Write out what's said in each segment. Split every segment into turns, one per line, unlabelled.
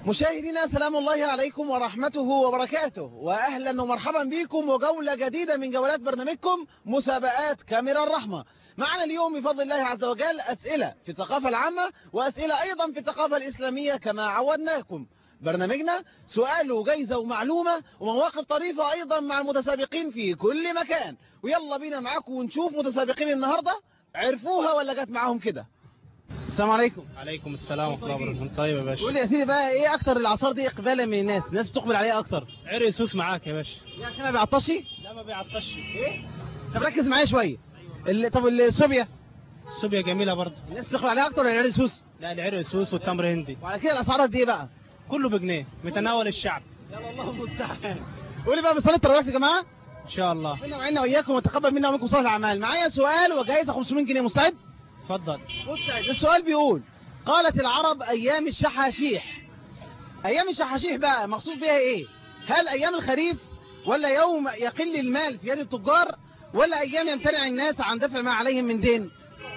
مشاهدينا سلام الله عليكم ورحمته وبركاته، وأهلا ومرحبا بكم وجولة جديدة من جولات برنامجكم مسابقات كاميرا الرحمة. معنا اليوم بفضل الله عز وجل أسئلة في الثقافة العامة وأسئلة أيضا في الثقافة الإسلامية كما عودناكم. برنامجنا سؤال وجايزة ومعلومة ومواقف طريفة أيضا مع المتسابقين في كل مكان. ويلا بينا معاكم ونشوف متسابقين النهاردة عرفوها ولا جت معاهم كده. السلام عليكم.
عليكم السلام ورحمه الله وبركاته. طيب يا باشا،
قول لي يا سيدي بقى ايه اكتر الاعصار دي اقبالا من الناس بتقبل عليها اكتر؟
عرق سوس معاك يا باشا.
يا عشان ما بيعطش؟
لا ما بيعطش.
ايه؟ طب ركز معايا شويه. طب الصوبيا؟
الصوبيا جميله برضه.
الناس بتقبل عليها اكتر ولا العرق سوس؟
لا العرق سوس والتمر هندي.
وعلى كده الاسعار قد ايه بقى؟
كله بجنيه، متناول الشعب.
يلا الله المستعان. قول لي بقى بصلاه التراويح يا جماعه؟
ان شاء الله.
ربنا معانا واياكم وتقبل منا ومنكم صالح الاعمال. معايا سؤال وجائزه 500 جنيه، مستعد؟
اتفضل.
مستعد. السؤال بيقول: قالت العرب ايام الشحاشيح. ايام الشحاشيح بقى مقصود بها ايه؟ هل ايام الخريف ولا يوم يقل المال في يد التجار ولا ايام يمتنع الناس عن دفع ما عليهم من دين؟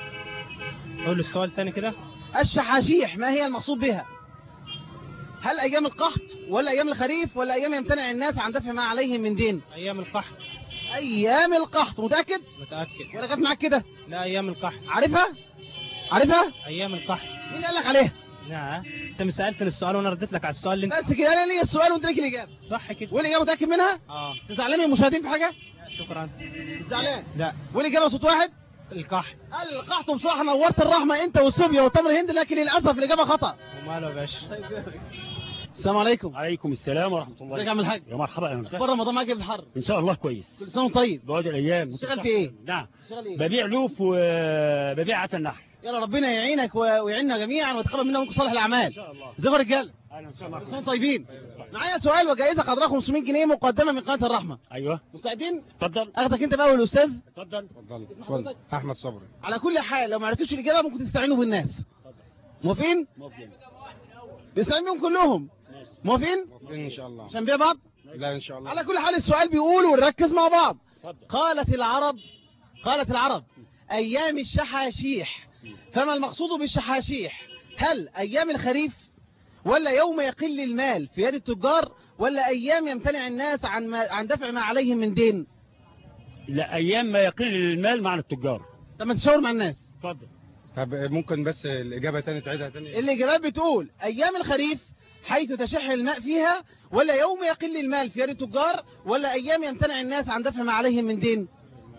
قول السؤال تاني كده.
الشحاشيح ما هي المقصود بها؟ هل ايام القحط ولا ايام الخريف ولا ايام يمتنع الناس عن دفع ما عليهم من دين؟
ايام القحط.
ايام القحط. متاكد؟
متاكد.
ولا جت معاك كده؟
لا ايام القحط.
عارفها؟ عارفها؟
ايام القحط.
مين قال لك عليها؟
لا انت ما سالتني السؤال وانا رديت لك على السؤال اللي انت.
بس كده انا ليا السؤال وانت ليك الاجابه.
صح كده.
والاجابه متاكد منها؟ زعلان من المشاهدين في حاجه؟
شكرا.
زعلان؟
لا.
والاجابه صوت واحد؟
القحط.
القحط. بصراحه نورت الرحمه انت والصوبيا والتمر هند، لكن للاسف الاجابه خطا.
وماله يا باشا.
السلام عليكم.
عليكم السلام ورحمه الله.
ازيك يا عم الحاج؟
يا مرحبا يا مرحبا.
بره رمضان معاك في الحر
ان شاء الله كويس.
كل سنه وانت طيب.
بعد الايام.
بتشتغل في ايه؟
نعم
بتشتغل ايه؟
ببيع لوف وببيع عسل نحل.
يلا ربنا يعينك ويعيننا جميعا ويتقبل منا ومنكم صالح الاعمال ان
شاء الله.
ازيكم يا رجاله؟
اهلا وسهلا.
كل سنه وانتم طيبين. معايا سؤال وجائزه قدرها 500 جنيه مقدمه من قناه الرحمه.
ايوه
مستعدين؟
اتفضل.
اخدك انت بقى والاستاذ.
اتفضل.
اتفضل.
احمد صبري.
على كل حال لو ما عرفتوش الاجابه ممكن تستعينوا بالناس. موافقين؟
موافقين.
بيستعين بيهم كلهم. موافقين؟
ان شاء الله.
عشان بيها بعض؟
لا ان شاء الله.
على كل حال السؤال بيقول ونركز مع بعض.
اتفضل.
قالت العرب ايام الشحاشيح، فما المقصود بالشحاشيح؟ هل ايام الخريف ولا يوم يقل المال في يد التجار ولا ايام يمتنع الناس عن دفع ما عليهم من دين؟
لا ايام ما يقل المال مع التجار.
طب ما تشاور مع الناس.
اتفضل.
طب ممكن بس الاجابه تاني تعيدها تاني؟
الاجابات بتقول ايام الخريف حيث تشح الماء فيها ولا يوم يقل المال في يد التجار ولا ايام يمتنع الناس عن دفع ما عليهم من دين؟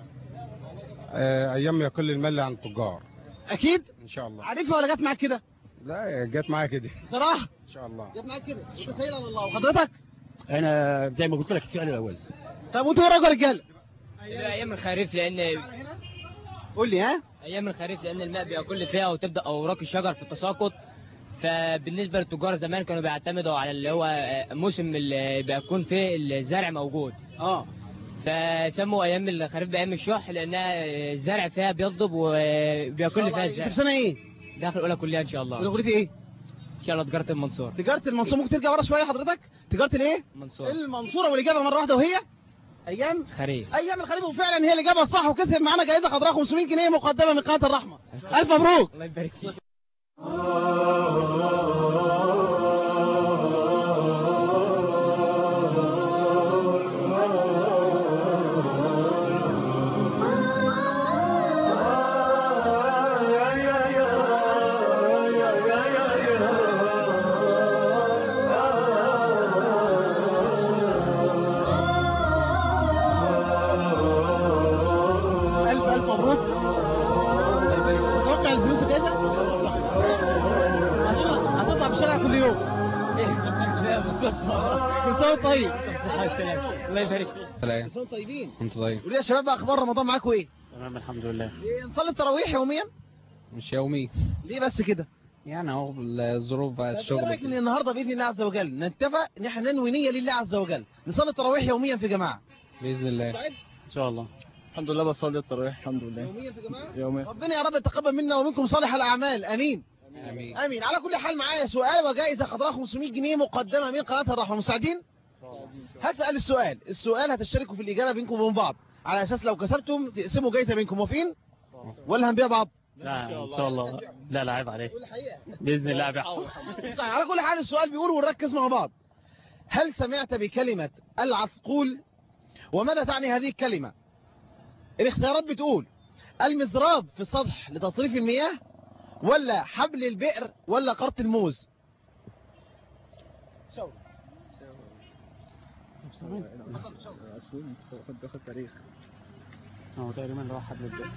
ايام يقل المال عن التجار.
اكيد
ان شاء الله.
عارفها ولا جت معاك كده؟
لا جت معايا كده
بصراحه
ان شاء الله.
جت معاك كده. انت سهيل على الله. وحضرتك؟
انا زي ما قلت لك السؤال الاول.
طب وانتوا ايه رايكم يا رجاله؟
ايام الخريف لان
قول لي. ها؟
ايام الخريف لان الماء بيقل فيها وتبدا اوراق الشجر في التساقط. فبالنسبه للتجار زمان كانوا بيعتمدوا على اللي هو موسم اللي بيكون فيه الزرع موجود. فسموا ايام الخريف بايام الشح لانها الزرع فيها بيضب وبيقل فيها الزرع.
في سنه ايه؟
داخل اولى كليه ان شاء الله.
اولى كليه ايه؟
ان شاء الله تجاره المنصوره.
تجاره المنصوره. ممكن ترجع ورا شويه حضرتك؟ تجاره الايه؟ المنصوره. والاجابه مره واحده وهي ايام
خريف.
ايام الخريف. وفعلا هي الاجابه الصح وكسب معانا جائزه قدرها 500 جنيه مقدمه من قناه الرحمه. الف مبروك.
الله يبارك فيك.
الف مبروك. متوقع الفلوس كده؟ هتطلع في الشارع كل يوم.
لا بالصدفه.
كل سنه وانت طيب.
الله يبارك فيك.
كل سنه طيبين.
انت طيب.
قولوا يا شباب بقى اخبار رمضان معاكم ايه؟
تمام الحمد لله.
نصلي التراويح يوميا؟
مش يومي
ليه بس كده؟
يعني اهو الظروف بقى
ايه
الشغل
رايك ان النهارده باذن الله عز وجل نتفق ان احنا ننوي نيه لله عز وجل نصلي التراويح يوميا في جماعه؟
باذن الله.
مستعد؟
ان شاء الله.
الحمد لله بصلي التراويح الحمد لله
يوميا في جماعه؟
يوميا.
ربنا يا رب يتقبل منا ومنكم صالح الاعمال. امين.
امين.
امين. على كل حال معايا سؤال وجائزه قدرها 500 جنيه مقدمه من قناه الرحمه. مستعدين؟ هسال السؤال هتشتركوا في الاجابه بينكم وبين بعض على اساس لو كسبتم تقسموا جائزه بينكم. موافقين ولا هنبيع بعض؟
لا ان شاء الله. لا عيب عليك. باذن الله ابيعهم.
على كل حال السؤال بيقول ونركز مع بعض. هل سمعت بكلمة العثقول؟ وماذا تعني هذه الكلمة؟ الاختيارات بتقول المزراب في السطح لتصريف المياه، ولا حبل البئر، ولا قرط الموز.
خد تاريخ.
هو تقريبا اللي هو حبل البئر.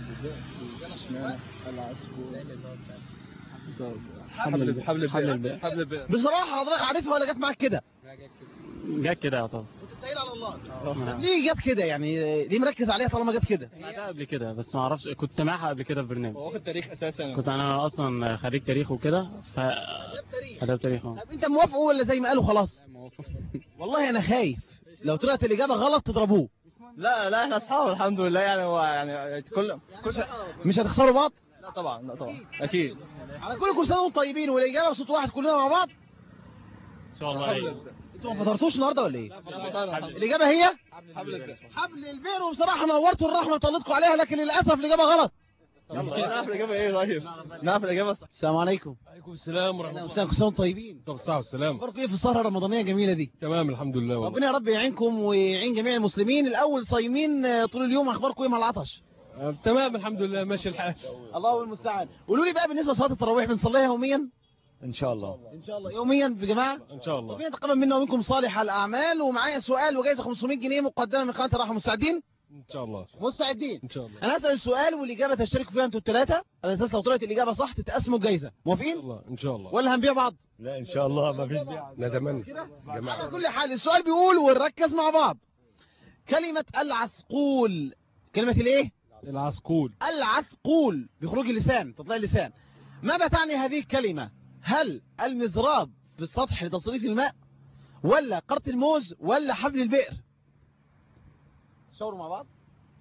حبل البئر.
بصراحة حضرتك عارفها ولا جت معاك كده؟
جت كده يا طبعا.
متسائل على الله. ليه جت كده يعني؟ ليه مركز عليها طالما جت كده؟
سمعتها قبل كده بس ما اعرفش، كنت سامعها قبل كده في برنامج.
هو واخد تاريخ اساسا.
كنت انا اصلا خريج تاريخ وكده اداب تاريخ.
طب انت موافقه ولا زي ما قالوا خلاص؟ والله انا خايف لو طلعت الاجابه غلط تضربوه.
لا احنا اصحاب الحمد لله يعني. هو يعني كل شيء.
مش هتخسروا بعض؟
لا طبعا اكيد.
على كل سنه وانتم طيبين، والاجابه بصوت واحد كلنا مع بعض
ان شاء الله. ايه
انتوا ما فطرتوش النهارده ولا ايه؟ الاجابه هي حبل البئر. وبصراحه نورتوا الرحمه وطلتكم عليها، لكن للاسف الاجابه غلط.
نعرف الاجابه ايه؟ طيب نعرف الاجابه.
السلام عليكم.
وعليكم السلام ورحمه الله.
كل سنه وانتم طيبين.
طب الصحه والسلام.
اخباركم ايه في السهره الرمضانيه الجميله دي؟
تمام الحمد لله والله.
ربنا يا رب يعينكم ويعين جميع المسلمين. الاول صايمين طول اليوم، اخباركم ايه مع العطش؟
تمام الحمد لله ماشي الحال.
الله المستعان. قولوا لي بقى بالنسبه لصلاه التراويح بنصليها يوميا؟
ان شاء الله.
ان شاء الله يوميا يا جماعه.
ان شاء الله.
ربنا يتقبل منا ومنكم صالح الاعمال. ومعايا سؤال وجائزه 500 جنيه مقدمه من قناه الرحمه. مستعدين؟
ان شاء الله.
مستعدين
ان شاء الله.
انا هسال السؤال والاجابه تشتركوا فيها انتوا الثلاثه، على اساس لو طلعت الاجابه صح تتقسموا الجائزه. موافقين؟
ان شاء الله ان شاء الله.
ولا هنبيع بعض؟
لا ان شاء الله ما فيش بيع. نتمنى
على كل حال السؤال بيقول ونركز مع بعض. كلمه العثقول، كلمه الايه؟
العسقول.
العثقول بخروج اللسان، تطلع اللسان. ماذا تعني هذه الكلمة؟ هل المزراب في السطح لتصريف الماء، ولا قرط الموز، ولا حبل البئر؟ شاوروا مع بعض.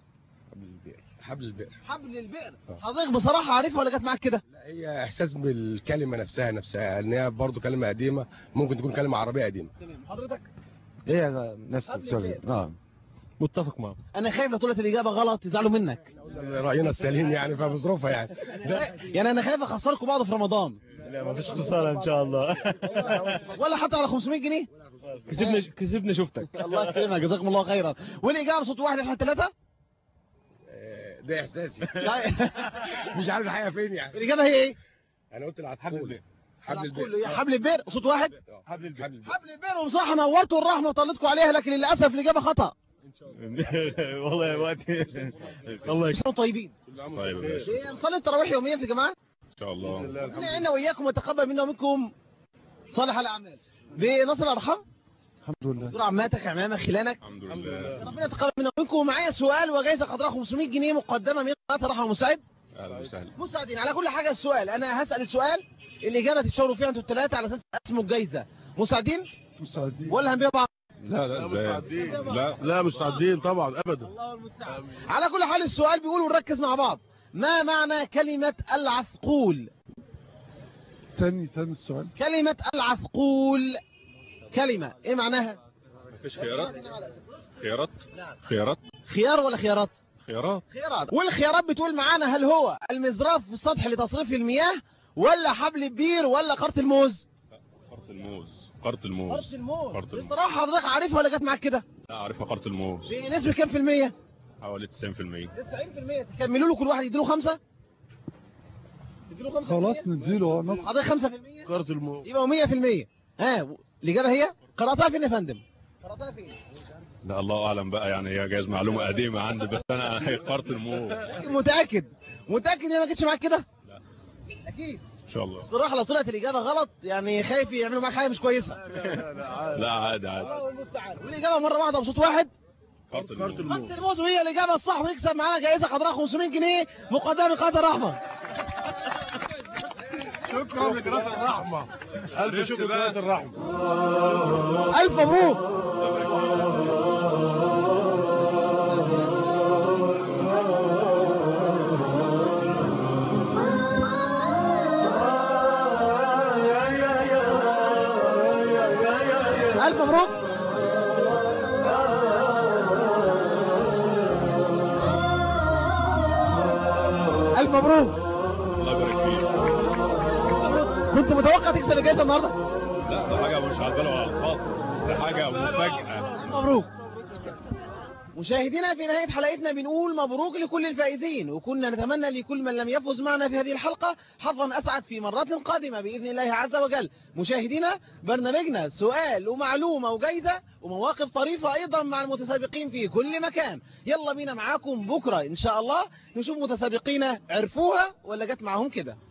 حبل البئر.
حبل البئر. حضرتك بصراحة عارفها ولا جت معاك كده؟
لا هي احساس بالكلمه نفسها ان هي برضه كلمه قديمه، ممكن تكون كلمه عربيه قديمه.
تمام. حضرتك؟
هي نفس السؤال. متفق معه.
انا خايف لو طلعت الإجابة غلط يزعلوا منك.
راينا السليم يعني فبظروفها يعني.
يعني انا خايف اخسركم بعض في رمضان.
لا ما فيش خساره ان شاء الله.
ولا حتى على 500 جنيه؟
كسبنا شفتك.
الله يكرمك جزاكم الله خيرا. والاجابه بصوت واحد احنا الثلاثه؟
ده احساسي. مش عارف الحقيقه فين يعني.
الاجابه هي ايه؟
انا قلت العطفول.
حبل البئر صوت واحد.
حبل البئر.
حبل البئر. وبصراحه نورتوا الرحمه وطلتكم عليها، لكن للاسف الاجابه خطا.
والله وقتي. الله
يكرمكم. طيبين.
طيب ماشي.
نصلي التراويح يوميا في جماعه
ان شاء الله.
ربنا يعيننا واياكم ويتقبل منا ومنكم صالح الاعمال. بنصر الارحام.
الحمد لله.
دور عماتك عمامك خلانك.
الحمد لله.
ربنا يتقبل منا ومنكم. ومعايا سؤال وجائزه قدرها 500 جنيه مقدمه من قناه الرحمه. مساعد؟
اهلا وسهلا.
مساعدين. على كل حاجه السؤال انا هسال السؤال، الاجابه تتشاوروا فيها انتوا الثلاثه على اساس تقسموا الجائزه. مساعدين؟
مستعدين.
ولا هنبيع بعض؟
لا
مستعدين. لا مستعدين طبعا ابدا.
الله المستعان. على كل حال السؤال بيقول ونركز مع بعض. ما معنى كلمة العثقول؟
تاني السؤال.
كلمة العثقول كلمة ايه معناها؟
مفيش خيارات. خيارات.
خيار ولا خيارات؟
خيارات.
والخيارات بتقول معانا هل هو المزراب في السطح لتصريف المياه، ولا حبل البير، ولا قرط الموز؟
قرط الموز.
بصراحة حضرتك عارفها ولا جت معاك كده؟
لا عارفها قرط الموز.
بنسبة كام في المية؟
حوالي 90%.
90%. تكملوا له كل واحد يديله 5؟ تديله 5%؟
خلاص نديله نص.
حضرتك 5%؟
قرط الموز.
يبقى 100%. ها الإجابة هي؟ قرأتها فين يا فندم؟ قرأتها فين؟
لا الله اعلم بقى يعني، هي جايز معلومه قديمه عندي بس انا قرط الموز.
متأكد ان هي ما جتش معاك كده؟
لا
اكيد
ان شاء الله.
الصراحه لو طلعت الاجابه غلط يعني خايف يعملوا معاك حاجه مش كويسه.
لا عادي.
الله المستعان. والاجابه مره واحده بصوت واحد.
قرط
الموز. وهي الاجابه الصح، ويكسب معانا جائزه قدرها 500 جنيه مقدمه من قناه الرحمه.
شكرا لقناه الرحمه. الف شكر لقناه الرحمه.
الف مبروك. ألف مبروك. ألف مبروك.
الله يبارك فيك.
كنت متوقع تكسب الجائزة النهاردة؟
لا ده حاجه مش على البال ولا على الخاطر، ده حاجه مفاجاه.
مبروك. مشاهدينا في نهاية حلقتنا بنقول مبروك لكل الفائزين، وكنا نتمنى لكل من لم يفز معنا في هذه الحلقة حظا أسعد في مرات قادمة بإذن الله عز وجل. مشاهدينا برنامجنا سؤال ومعلومة وجايزة ومواقف طريفة أيضا مع المتسابقين في كل مكان. يلا بينا معاكم بكرة إن شاء الله نشوف متسابقين عرفوها ولا جت معهم كده.